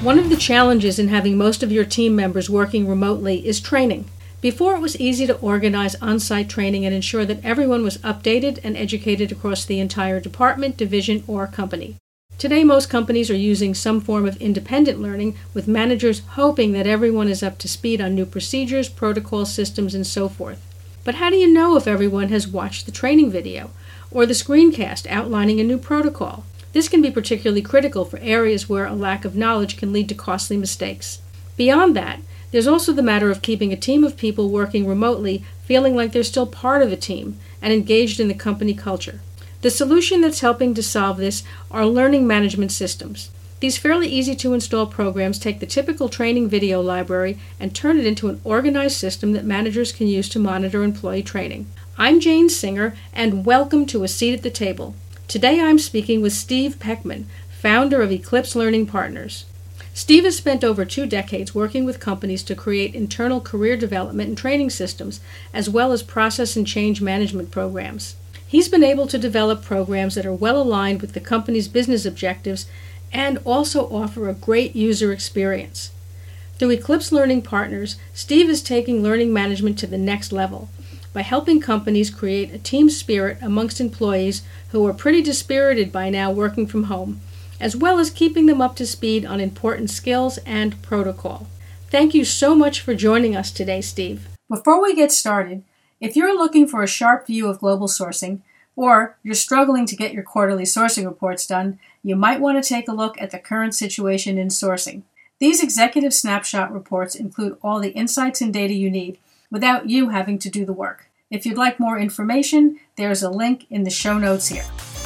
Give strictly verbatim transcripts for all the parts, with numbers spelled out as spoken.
One of the challenges in having most of your team members working remotely is training. Before, it was easy to organize on-site training and ensure that everyone was updated and educated across the entire department, division, or company. Today, most companies are using some form of independent learning, with managers hoping that everyone is up to speed on new procedures, protocol systems, and so forth. But how do you know if everyone has watched the training video or the screencast outlining a new protocol? This can be particularly critical for areas where a lack of knowledge can lead to costly mistakes. Beyond that, there's also the matter of keeping a team of people working remotely feeling like they're still part of a team and engaged in the company culture. The solution that's helping to solve this are learning management systems. These fairly easy-to-install programs take the typical training video library and turn it into an organized system that managers can use to monitor employee training. I'm Jane Singer, and welcome to A Seat at the Table. Today I'm speaking with Steve Peckman, founder of Eclipse Learning Partners. Steve has spent over two decades working with companies to create internal career development and training systems, as well as process and change management programs. He's been able to develop programs that are well aligned with the company's business objectives and also offer a great user experience. Through Eclipse Learning Partners, Steve is taking learning management to the next level by helping companies create a team spirit amongst employees who are pretty dispirited by now working from home, as well as keeping them up to speed on important skills and protocol. Thank you so much for joining us today, Steve. Before we get started, if you're looking for a sharp view of global sourcing, or you're struggling to get your quarterly sourcing reports done, you might want to take a look at the current situation in sourcing. These executive snapshot reports include all the insights and data you need without you having to do the work. If you'd like more information, there's a link in the show notes here.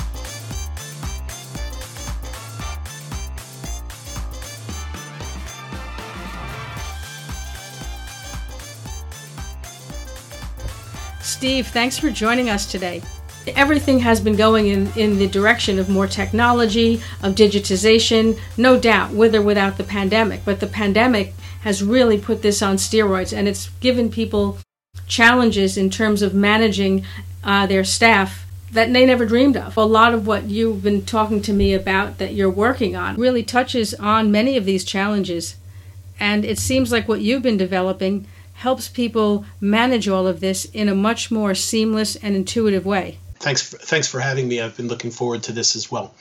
Steve, thanks for joining us today. Everything has been going in, in the direction of more technology, of digitization, no doubt, with or without the pandemic. But the pandemic has really put this on steroids, and it's given people challenges in terms of managing uh, their staff that they never dreamed of. A lot of what you've been talking to me about that you're working on really touches on many of these challenges. And it seems like what you've been developing helps people manage all of this in a much more seamless and intuitive way. Thanks for, thanks for having me. I've been looking forward to this as well.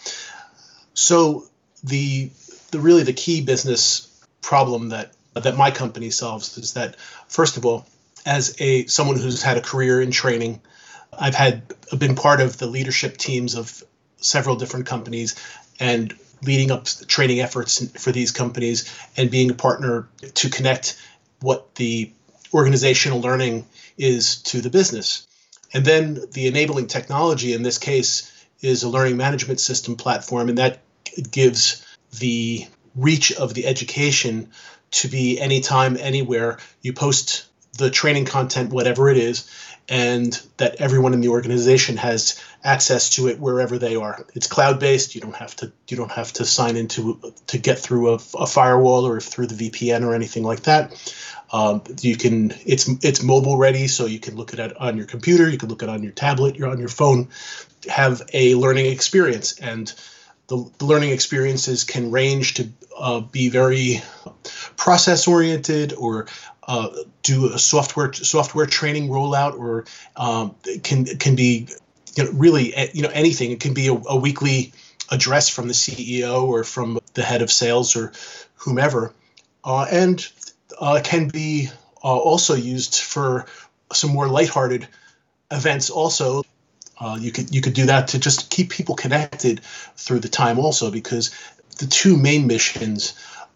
So the the really the key business problem that that my company solves is that, first of all, as a someone who's had a career in training, I've had been part of the leadership teams of several different companies and leading up training efforts for these companies and being a partner to connect what the organizational learning is to the business. And then the enabling technology in this case is a learning management system platform, and that gives the reach of the education to be anytime, anywhere. You post the training content, whatever it is, and that everyone in the organization has access to it wherever they are. It's cloud-based. You don't have to you don't have to sign into to get through a, a firewall or through the V P N or anything like that. Um, you can it's it's mobile ready, so you can look at it on your computer, you can look at it on your tablet, you're on your phone, have a learning experience, and the, the learning experiences can range to uh, be very process oriented, or uh, do a software software training rollout, or um, can can be you know, really you know anything. It can be a, a weekly address from the C E O or from the head of sales or whomever, uh, and Uh, can be uh, also used for some more lighthearted events. Also, uh, you could you could do that to just keep people connected through the time. Also, because the two main missions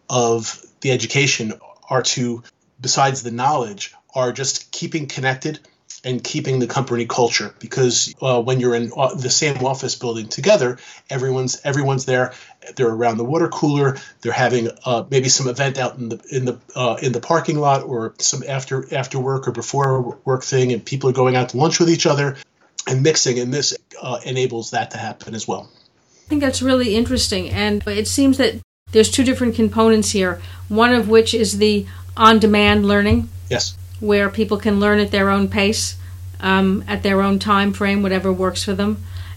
of the education are to, besides the knowledge, are just keeping connected and keeping the company culture. Because uh, when you're in uh, the same office building together, everyone's everyone's there. They're around the water cooler. They're having uh, maybe some event out in the in the uh, in the parking lot, or some after after work or before work thing, and people are going out to lunch with each other and mixing. And this uh, enables that to happen as well. I think that's really interesting, and it seems that there's two different components here. One of which is the on-demand learning. Yes. Where people can learn at their own pace, um, at their own time frame, whatever works for them.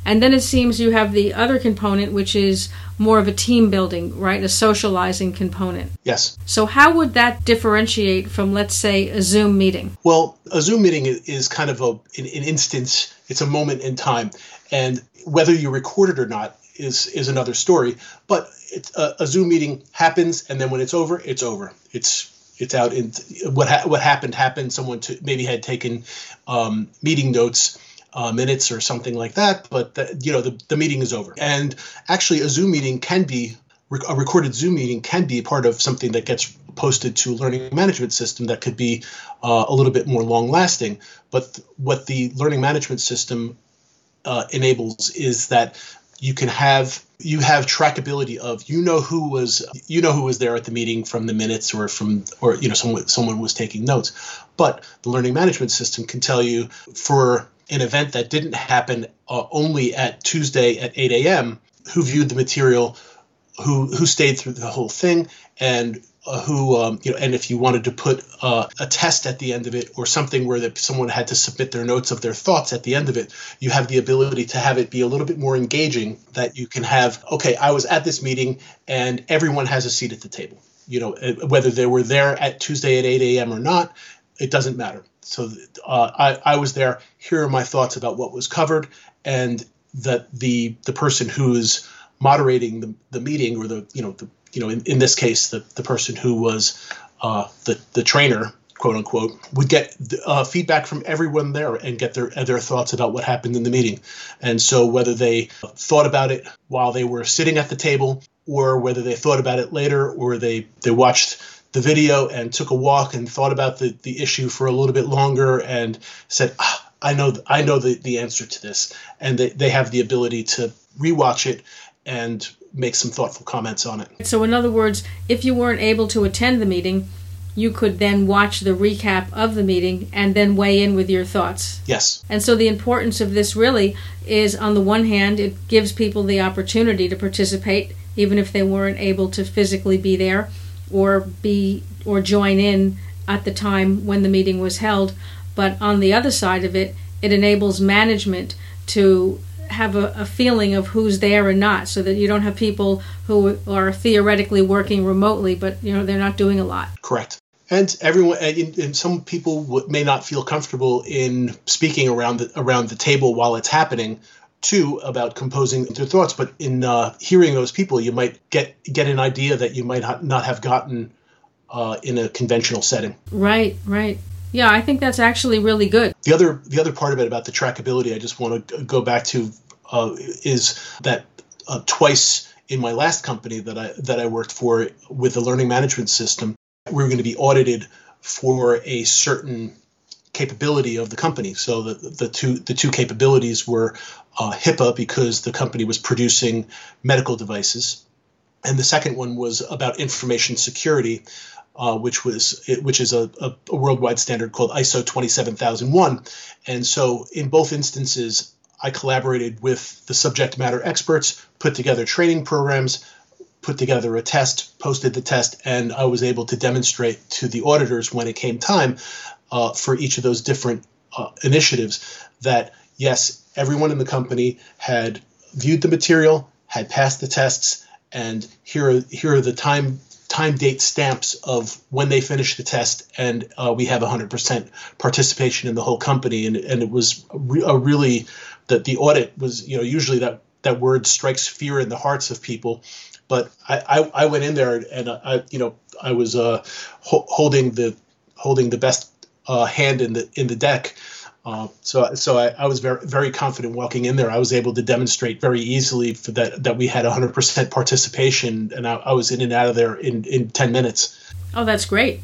And then it seems you have the other component, which is more of a team building, right? A socializing component. Yes. So how would that differentiate from, let's say, a Zoom meeting? Well, a Zoom meeting is kind of a, an, an instance. It's a moment in time. And whether you record it or not is, is another story. But it, a, a Zoom meeting happens, and then when it's over, it's over. It's it's out. In what ha- what happened happened. Someone to, maybe had taken um, meeting notes, uh, minutes or something like that. But the, you know the, the meeting is over. And actually, a Zoom meeting can be a recorded Zoom meeting can be part of something that gets posted to a learning management system that could be uh, a little bit more long lasting. But th- what the learning management system uh, enables is that you can have you have trackability of you know who was you know who was there at the meeting from the minutes or from or you know someone someone was taking notes. But the learning management system can tell you for an event that didn't happen uh, only at Tuesday at eight a.m. who viewed the material, who who stayed through the whole thing, and uh, who um, you know, and if you wanted to put uh, a test at the end of it or something where that someone had to submit their notes of their thoughts at the end of it, you have the ability to have it be a little bit more engaging. That you can have, okay, I was at this meeting and everyone has a seat at the table. You know, whether they were there at Tuesday at eight a.m. or not, it doesn't matter. So uh, I I was there. Here are my thoughts about what was covered, and that the the person who is moderating the, the meeting, or the you know the you know in, in this case the, the person who was uh, the the trainer, quote unquote, would get uh, feedback from everyone there and get their their thoughts about what happened in the meeting. And so whether they thought about it while they were sitting at the table, or whether they thought about it later, or they they watched the video and took a walk and thought about the, the issue for a little bit longer and said, ah, I know I know the, the answer to this, and they, they have the ability to rewatch it and make some thoughtful comments on it. So in other words, if you weren't able to attend the meeting, you could then watch the recap of the meeting and then weigh in with your thoughts. Yes. And so the importance of this really is, on the one hand, it gives people the opportunity to participate, even if they weren't able to physically be there or be or join in at the time when the meeting was held. But on the other side of it, it enables management to have a, a feeling of who's there or not, so that you don't have people who are theoretically working remotely, but you know they're not doing a lot. Correct. And everyone, and, and some people w- may not feel comfortable in speaking around the around the table while it's happening, too, about composing their thoughts. But in uh, hearing those people, you might get get an idea that you might ha- not have gotten uh, in a conventional setting. Right. Right. Yeah, I think that's actually really good. The other the other part of it about the trackability, I just want to go back to, uh, is that uh, twice in my last company that I that I worked for with the learning management system, we were going to be audited for a certain capability of the company. So the the two the two capabilities were uh, HIPAA, because the company was producing medical devices, and the second one was about information security. Uh, which was which is a, a, a worldwide standard called I S O twenty-seven thousand one. And so in both instances, I collaborated with the subject matter experts, put together training programs, put together a test, posted the test, and I was able to demonstrate to the auditors when it came time uh, for each of those different uh, initiatives that, yes, everyone in the company had viewed the material, had passed the tests, and here are, here are the time time date stamps of when they finished the test, and uh, we have one hundred percent participation in the whole company. And, and it was a, re- a really, that the audit was, you know, usually that, that word strikes fear in the hearts of people. But I, I, I went in there and I, you know, I was uh, ho- holding the holding the best uh, hand in the in the deck. Uh, so so I, I was very very confident walking in there. I was able to demonstrate very easily for that that we had one hundred percent participation, and I, I was in and out of there in, in ten minutes. Oh, that's great.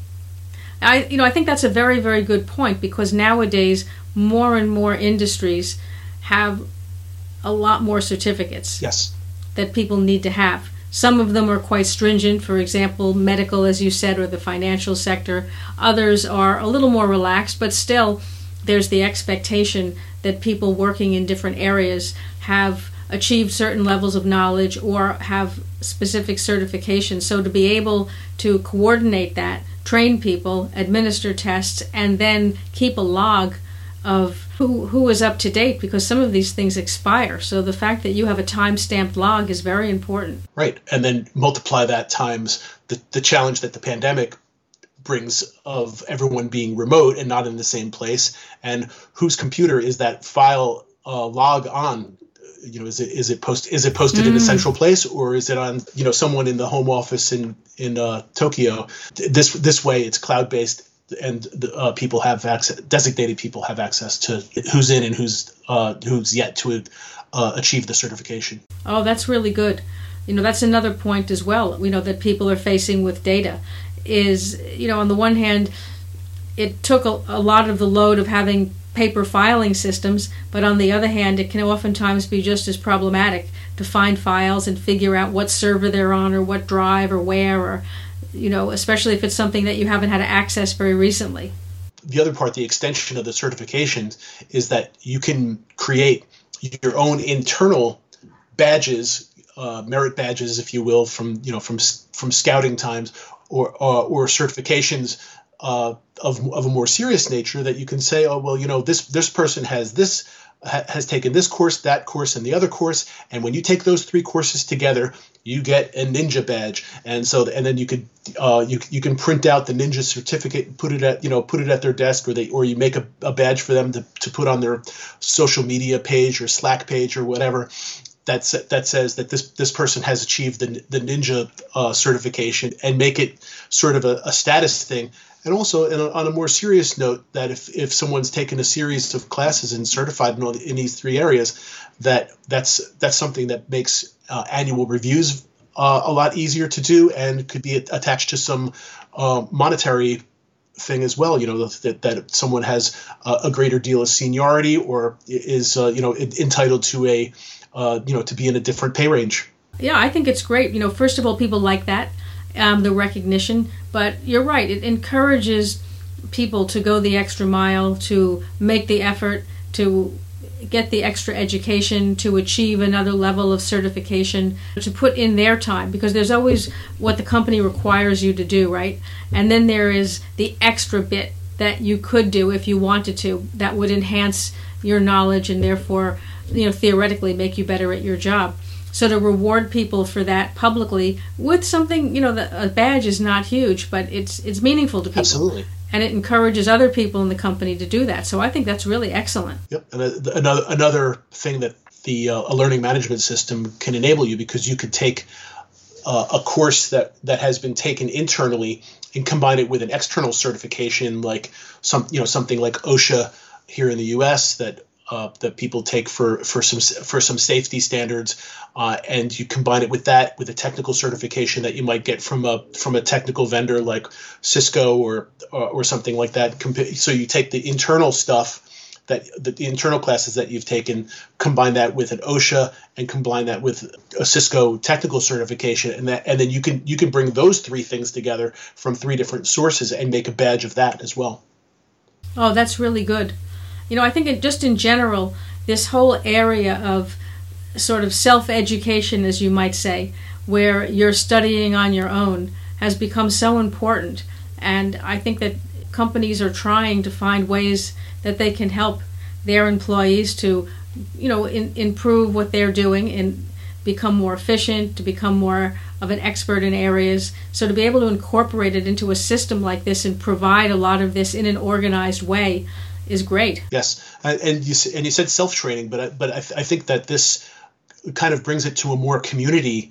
I you know I think that's a very very good point, because nowadays more and more industries have a lot more certificates. Yes. That people need to have. Some of them are quite stringent, for example, medical, as you said, or the financial sector. Others are a little more relaxed, but still there's the expectation that people working in different areas have achieved certain levels of knowledge or have specific certifications. So to be able to coordinate that, train people, administer tests, and then keep a log of who who is up to date, because some of these things expire. So the fact that you have a time-stamped log is very important. Right. And then multiply that times the, the challenge that the pandemic brings of everyone being remote and not in the same place, and whose computer is that file uh, log on. You know, is it is it post is it posted mm. in a central place, or is it on, you know, someone in the home office in in uh, Tokyo? This this way, it's cloud based, and the, uh, people have access. Designated people have access to who's in and who's uh, who's yet to uh, achieve the certification. Oh, that's really good. You know, that's another point as well. We know that people are facing with data. Is, you know, on the one hand, it took a, a lot of the load of having paper filing systems, but on the other hand, it can oftentimes be just as problematic to find files and figure out what server they're on or what drive or where, or, you know, especially if it's something that you haven't had access very recently. The other part, the extension of the certifications, is that you can create your own internal badges, uh, merit badges, if you will, from, you know, from from scouting times, or uh, or certifications Uh, of of a more serious nature, that you can say, oh, well, you know, this this person has this ha, has taken this course, that course, and the other course, and when you take those three courses together, you get a ninja badge, and so and then you could uh, you you can print out the ninja certificate and put it at you know put it at their desk, or they or you make a, a badge for them to to put on their social media page or Slack page or whatever. That's, that says that this this person has achieved the the ninja uh, certification, and make it sort of a, a status thing. And also, in a, on a more serious note, that if, if someone's taken a series of classes and certified in, all the, in these three areas, that that's that's something that makes uh, annual reviews uh, a lot easier to do, and could be attached to some uh, monetary thing as well. You know, that that someone has a, a greater deal of seniority, or is uh, you know entitled to a uh, you know to be in a different pay range. Yeah, I think it's great. You know, first of all, people like that. Um, the recognition, but you're right, it encourages people to go the extra mile, to make the effort, to get the extra education, to achieve another level of certification, to put in their time, because there's always what the company requires you to do, right? And then there is the extra bit that you could do if you wanted to, that would enhance your knowledge and therefore, you know, theoretically make you better at your job. So to reward people for that publicly with something, you know, the, a badge is not huge, but it's it's meaningful to people. Absolutely. And it encourages other people in the company to do that. So I think that's really excellent. Yep. And another another thing that the uh, a learning management system can enable you, because you could take uh, a course that, that has been taken internally and combine it with an external certification, like some you know something like OSHA here in the U S that Uh, that people take for for some for some safety standards, uh, and you combine it with that with a technical certification that you might get from a from a technical vendor like Cisco or or, or something like that. So you take the internal stuff, that the, the internal classes that you've taken, combine that with an OSHA, and combine that with a Cisco technical certification, and that and then you can you can bring those three things together from three different sources and make a badge of that as well. Oh, that's really good. You know, I think it, just in general, this whole area of sort of self-education, as you might say, where you're studying on your own, has become so important. And I think that companies are trying to find ways that they can help their employees to, you know, in, improve what they're doing and become more efficient, to become more of an expert in areas. So to be able to incorporate it into a system like this and provide a lot of this in an organized way is great. Yes, and you and you said self-training, but I, but I, th- I think that this kind of brings it to a more community.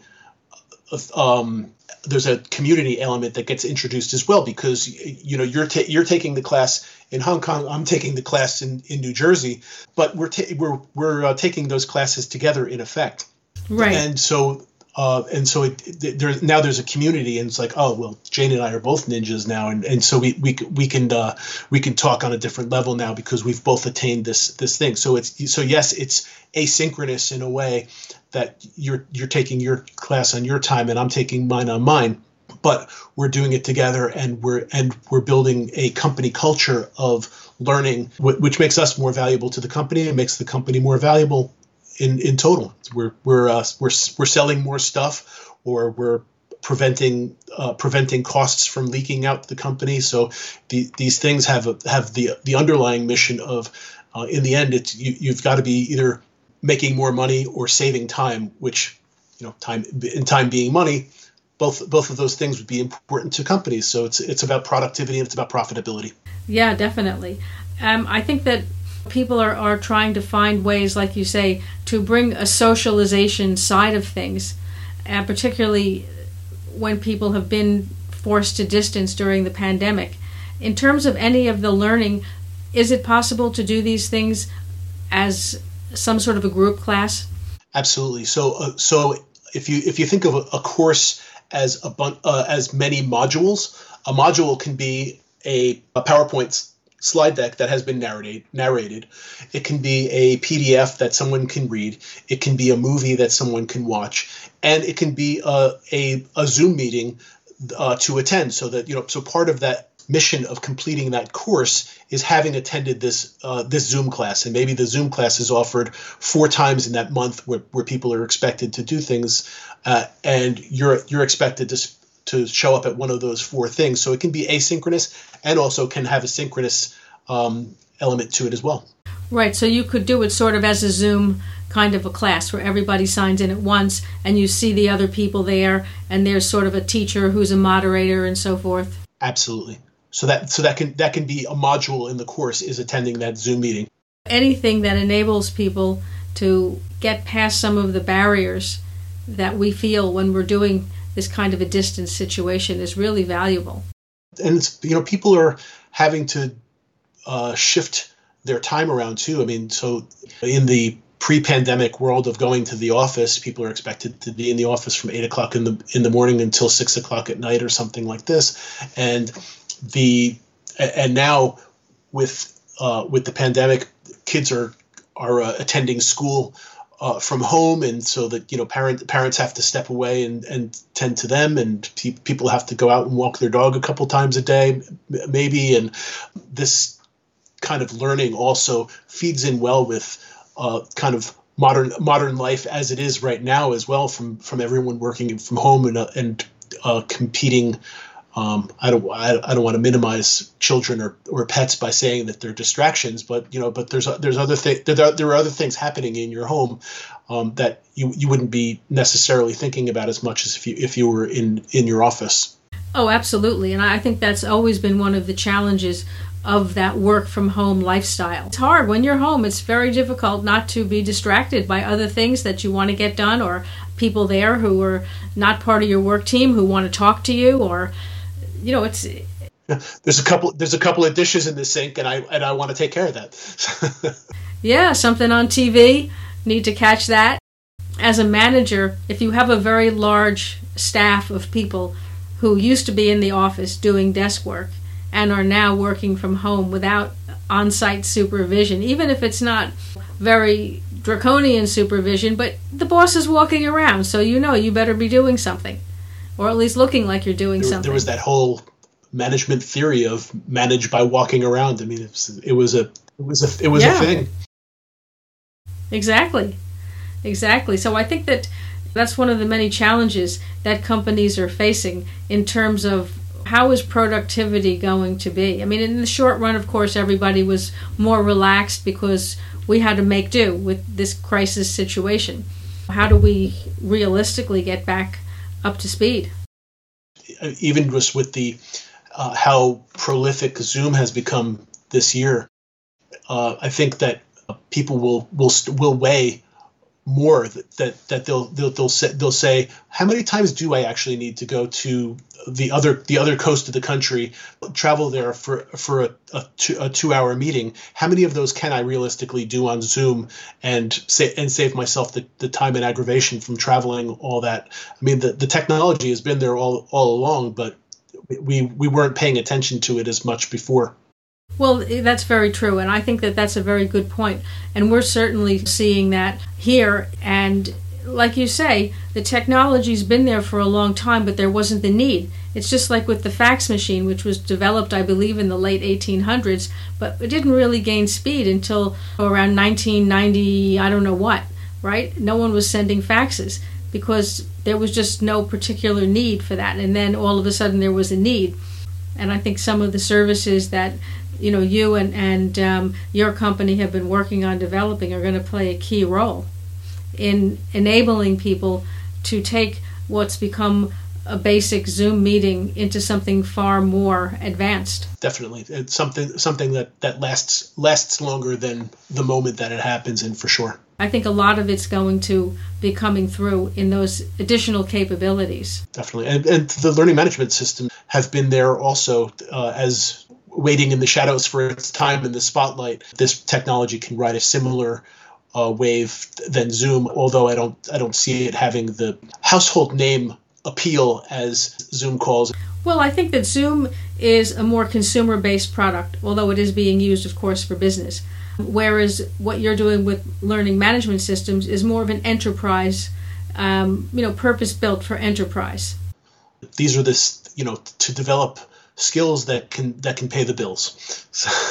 Um, there's a community element that gets introduced as well, because you know you're ta- you're taking the class in Hong Kong, I'm taking the class in, in New Jersey, but we're ta- we're we're uh, taking those classes together in effect. Right. And so. Uh, and so it, it, there, now there's a community, and it's like, oh well, Jane and I are both ninjas now, and, and so we we we can uh, we can talk on a different level now because we've both attained this this thing. So it's so yes, it's asynchronous in a way that you're you're taking your class on your time and I'm taking mine on mine, but we're doing it together, and we're and we're building a company culture of learning, which makes us more valuable to the company and makes the company more valuable. In, in total, we're we're uh, we're we're selling more stuff, or we're preventing uh, preventing costs from leaking out the company. So the, these things have a, have the the underlying mission of uh, in the end, it's you, you've got to be either making more money or saving time, which, you know, time in time being money, both both of those things would be important to companies. So it's it's about productivity and it's about profitability. Yeah, definitely. Um, I think that people are, are trying to find ways, like you say, to bring a socialization side of things, and particularly when people have been forced to distance during the pandemic. In terms of any of the learning, is it possible to do these things as some sort of a group class? Absolutely. So, uh, so if you if you think of a, a course as a bun- uh, as many modules, a module can be a, a PowerPoint slide deck that has been narrated. Narrated. It can be a P D F that someone can read. It can be a movie that someone can watch, and it can be a a, a Zoom meeting uh, to attend. So that you know, so part of that mission of completing that course is having attended this uh, this Zoom class, and maybe the Zoom class is offered four times in that month, where, where people are expected to do things, uh, and you're you're expected to to show up at one of those four things. So it can be asynchronous and also can have a synchronous um, element to it as well. Right. So you could do it sort of as a Zoom kind of a class where everybody signs in at once, and you see the other people there, and there's sort of a teacher who's a moderator and so forth. Absolutely. So that so that can that can be a module in the course, is attending that Zoom meeting. Anything that enables people to get past some of the barriers that we feel when we're doing this kind of a distance situation is really valuable. And it's, you know, people are having to uh, shift their time around too. I mean, so in the pre-pandemic world of going to the office, people are expected to be in the office from eight o'clock in the in the morning until six o'clock at night or something like this, and The and now with uh, with the pandemic, kids are are uh, attending school uh, from home, and so that you know parent parents have to step away and, and tend to them, and pe- people have to go out and walk their dog a couple times a day, maybe. And this kind of learning also feeds in well with uh, kind of modern modern life as it is right now as well, from from everyone working from home and uh, and uh, competing. Um, I don't I, I don't want to minimize children or, or pets by saying that they're distractions, but you know, but there's there's other things there, are- there are other things happening in your home um, that you, you wouldn't be necessarily thinking about as much as if you if you were in, in your office. Oh, absolutely, and I think that's always been one of the challenges of that work from home lifestyle. It's hard when you're home. It's very difficult not to be distracted by other things that you want to get done, or people there who are not part of your work team who want to talk to you, or you know, it's there's a couple there's a couple of dishes in the sink, and I and I want to take care of that. Yeah, something on T V, need to catch that. As a manager, if you have a very large staff of people who used to be in the office doing desk work and are now working from home without on-site supervision, even if it's not very draconian supervision, but the boss is walking around, so you know you better be doing something. Or at least looking like you're doing there, something. There was that whole management theory of manage by walking around. I mean, it was, it was a it was a it was yeah. a thing. Exactly, exactly. So I think that that's one of the many challenges that companies are facing in terms of how is productivity going to be. I mean, in the short run, of course, everybody was more relaxed because we had to make do with this crisis situation. How do we realistically get back up to speed? Even just with the uh, how prolific Zoom has become this year, uh, I think that people will will will weigh more that that, that they'll they'll they'll say, they'll say how many times do I actually need to go to the other the other coast of the country, travel there for for a, a, two, a two hour meeting? How many of those can I realistically do on Zoom and say and save myself the, the time and aggravation from traveling all that? I mean, the, the technology has been there all all along, but we we weren't paying attention to it as much before. Well, that's very true, and I think that that's a very good point. And we're certainly seeing that here. And like you say, the technology's been there for a long time, but there wasn't the need. It's just like with the fax machine, which was developed, I believe, in the late eighteen hundreds, but it didn't really gain speed until around nineteen ninety, I don't know what, right? No one was sending faxes because there was just no particular need for that. And then all of a sudden there was a need. And I think some of the services that you know, you and, and um, your company have been working on developing are going to play a key role in enabling people to take what's become a basic Zoom meeting into something far more advanced. Definitely. It's something something that, that lasts lasts longer than the moment that it happens in, for sure. I think a lot of it's going to be coming through in those additional capabilities. Definitely. And, and the learning management system have been there also uh, as waiting in the shadows for its time in the spotlight. This technology can ride a similar uh, wave than Zoom, although I don't I don't see it having the household name appeal as Zoom calls. Well, I think that Zoom is a more consumer-based product, although it is being used, of course, for business. Whereas what you're doing with learning management systems is more of an enterprise, um, you know, purpose-built for enterprise. These are this, you know, to develop skills that can that can pay the bills.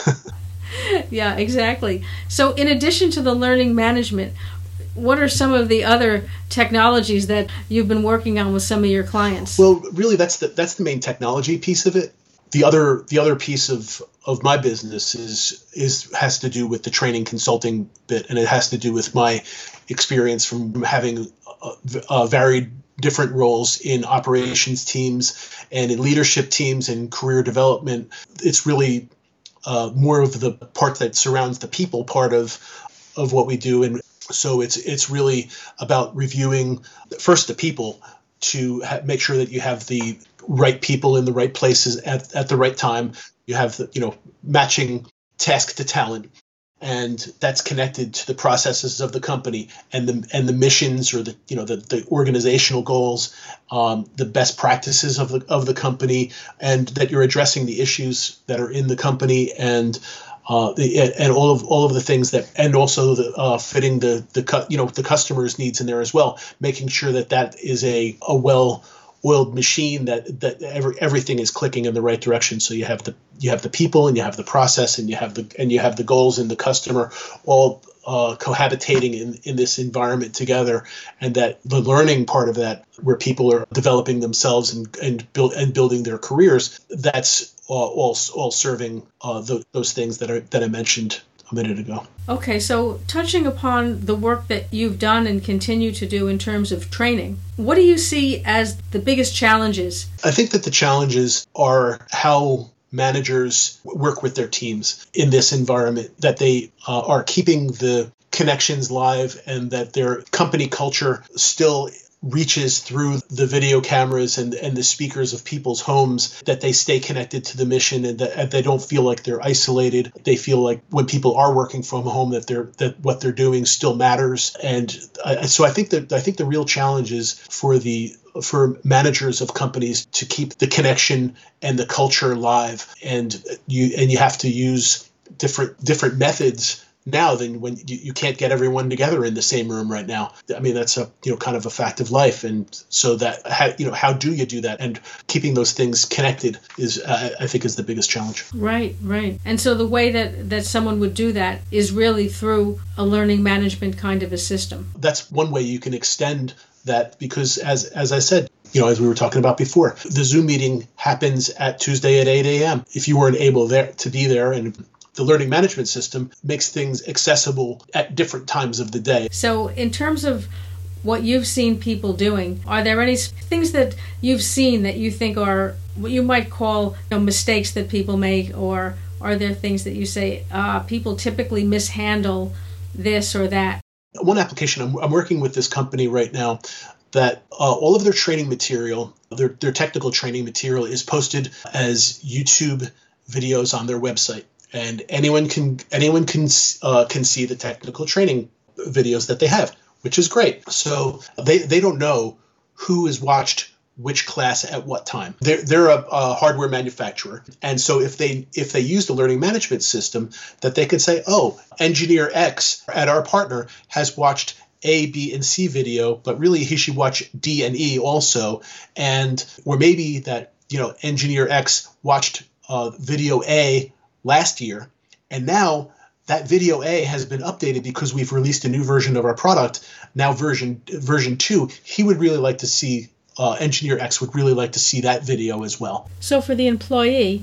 Yeah, exactly. So, in addition to the learning management, what are some of the other technologies that you've been working on with some of your clients? Well, really, that's the that's the main technology piece of it. The other the other piece of, of my business is is has to do with the training consulting bit, and it has to do with my experience from having uh, uh, varied different roles in operations teams and in leadership teams and career development. It's really uh, more of the part that surrounds the people part of of what we do, and so it's it's really about reviewing first the people to ha- make sure that you have the right people in the right places at, at the right time. You have the, you know, matching task to talent, and that's connected to the processes of the company and the and the missions, or the you know the, the organizational goals, um, the best practices of the of the company, and that you're addressing the issues that are in the company, and Uh, the, and all of all of the things that, and also the, uh, fitting the the cu- you know the customer's needs in there as well, making sure that that is a, a well-oiled machine, that that every, everything is clicking in the right direction. So you have the you have the people, and you have the process, and you have the and you have the goals and the customer all uh, cohabitating in, in this environment together, and that the learning part of that, where people are developing themselves and and build and building their careers, that's all all, all serving uh, th- those things that are that I mentioned a minute ago. Okay, so touching upon the work that you've done and continue to do in terms of training, what do you see as the biggest challenges? I think that the challenges are how managers work with their teams in this environment, that they uh, are keeping the connections live, and that their company culture still reaches through the video cameras and, and the speakers of people's homes, that they stay connected to the mission, and that and they don't feel like they're isolated. They feel like when people are working from home, that they're that what they're doing still matters. And I, so I think that I think the real challenge is for the for managers of companies to keep the connection and the culture live, and you and you have to use different different methods now than when you, you can't get everyone together in the same room right now. I mean, that's a you know kind of a fact of life, and so that how, you know how do you do that? And keeping those things connected is uh, I think is the biggest challenge. Right, right. And so the way that that someone would do that is really through a learning management kind of a system. That's one way you can extend that, because as as I said, you know, as we were talking about before, the Zoom meeting happens at Tuesday at eight a.m. If you weren't able there to be there, and the learning management system makes things accessible at different times of the day. So in terms of what you've seen people doing, are there any things that you've seen that you think are what you might call you know, mistakes that people make, or are there things that you say uh, people typically mishandle this or that? One application, I'm, I'm working with this company right now that uh, all of their training material, their, their technical training material, is posted as YouTube videos on their website. And anyone can anyone can uh, can see the technical training videos that they have, which is great. So they, they don't know who has watched which class at what time. They're they're a, a hardware manufacturer, and so if they if they use the learning management system, that they could say, oh, engineer X at our partner has watched A, B, and C video, but really he should watch D and E also, and or maybe that you know engineer X watched uh, video A last year, and now that video A has been updated because we've released a new version of our product, now version version two. He would really like to see, uh, engineer X would really like to see that video as well. So for the employee,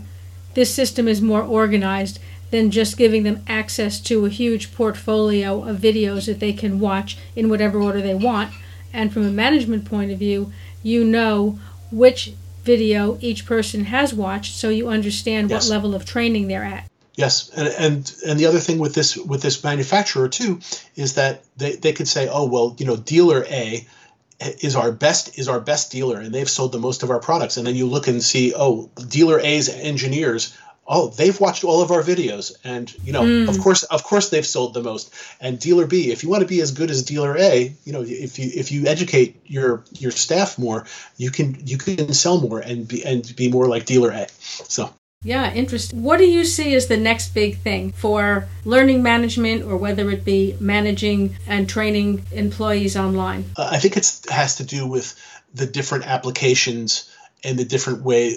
this system is more organized than just giving them access to a huge portfolio of videos that they can watch in whatever order they want. And from a management point of view, you know which video each person has watched, so you understand Yes. what level of training they're at. Yes, and and and the other thing with this with this manufacturer too is that they, they could say, oh well, you know, dealer A is our best is our best dealer, and they've sold the most of our products. And then you look and see, oh, dealer A's engineers, oh, they've watched all of our videos, and you know, Mm. of course, of course, they've sold the most. And dealer B, if you want to be as good as dealer A, you know, if you if you educate your your staff more, you can you can sell more and be and be more like dealer A. So. Yeah, interesting. What do you see as the next big thing for learning management, or whether it be managing and training employees online? Uh, I think it has to do with the different applications and the different way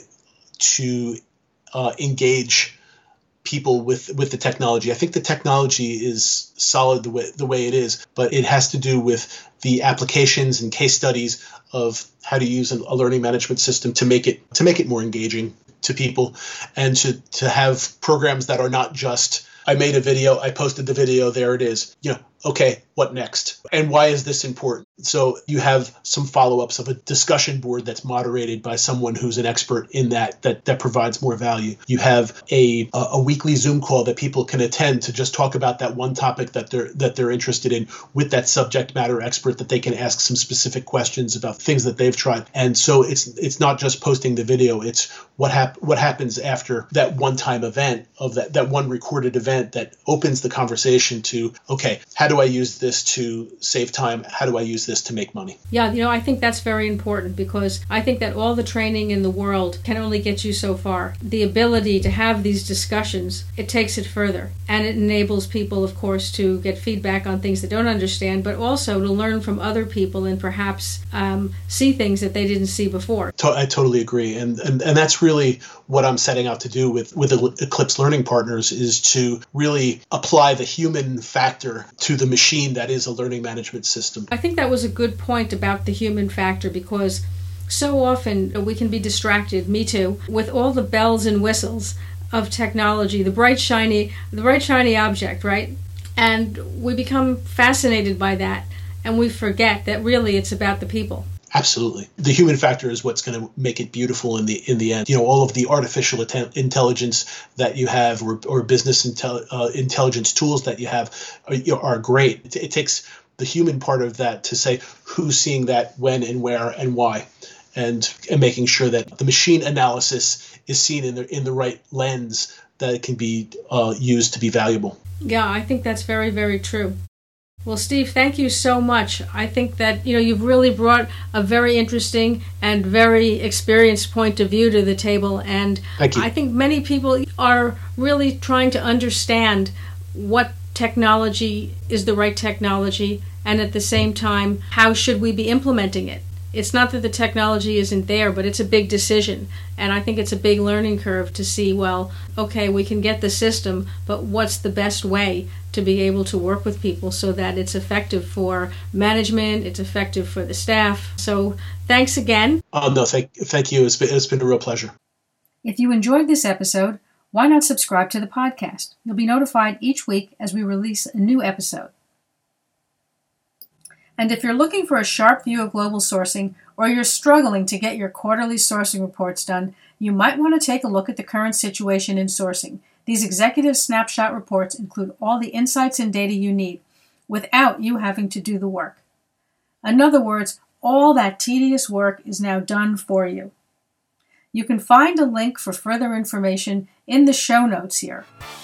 to uh, engage people with, with the technology. I think the technology is solid the way the way it is, but it has to do with the applications and case studies of how to use a learning management system to make it to make it more engaging to people, and to, to have programs that are not just, I made a video, I posted the video, there it is. You know, okay, what next? And why is this important? So you have some follow-ups of a discussion board that's moderated by someone who's an expert in that, that, that provides more value. You have a, a weekly Zoom call that people can attend to just talk about that one topic that they're, that they're interested in with that subject matter expert, that they can ask some specific questions about things that they've tried. And so it's, it's not just posting the video, it's what hap- what happens after that one-time event of that, that one recorded event that opens the conversation to, okay, how do I use this to save time? How do I use this to make money? Yeah, you know, I think that's very important, because I think that all the training in the world can only get you so far. The ability to have these discussions, it takes it further. And it enables people, of course, to get feedback on things they don't understand, but also to learn from other people and perhaps um, see things that they didn't see before. To- I totally agree. And, and and that's really what I'm setting out to do with, with Eclipse Learning Partners, is to really apply the human factor to the machine that is a learning management system. I think that was a good point about the human factor, because so often we can be distracted, me too, with all the bells and whistles of technology, the bright shiny, the bright shiny object, right? And we become fascinated by that, and we forget that really it's about the people. Absolutely. The human factor is what's going to make it beautiful in the in the end. You know, all of the artificial inte- intelligence that you have, or, or business intel- uh, intelligence tools that you have are, you know, are great. It, it takes the human part of that to say who's seeing that, when and where and why, and and making sure that the machine analysis is seen in the in the right lens, that it can be uh, used to be valuable. Yeah, I think that's very, very true. Well, Steve, thank you so much. I think that, you know, you've really brought a very interesting and very experienced point of view to the table. And Thank you. I think many people are really trying to understand what technology is the right technology, and at the same time, how should we be implementing it? It's not that the technology isn't there, but it's a big decision. And I think it's a big learning curve to see, well, okay, we can get the system, but what's the best way to be able to work with people so that it's effective for management, it's effective for the staff. So thanks again. Oh, no, thank, thank you. It's been, it's been a real pleasure. If you enjoyed this episode, why not subscribe to the podcast? You'll be notified each week as we release a new episode. And if you're looking for a sharp view of global sourcing, or you're struggling to get your quarterly sourcing reports done, you might want to take a look at the current situation in sourcing. These executive snapshot reports include all the insights and data you need, without you having to do the work. In other words, all that tedious work is now done for you. You can find a link for further information in the show notes here.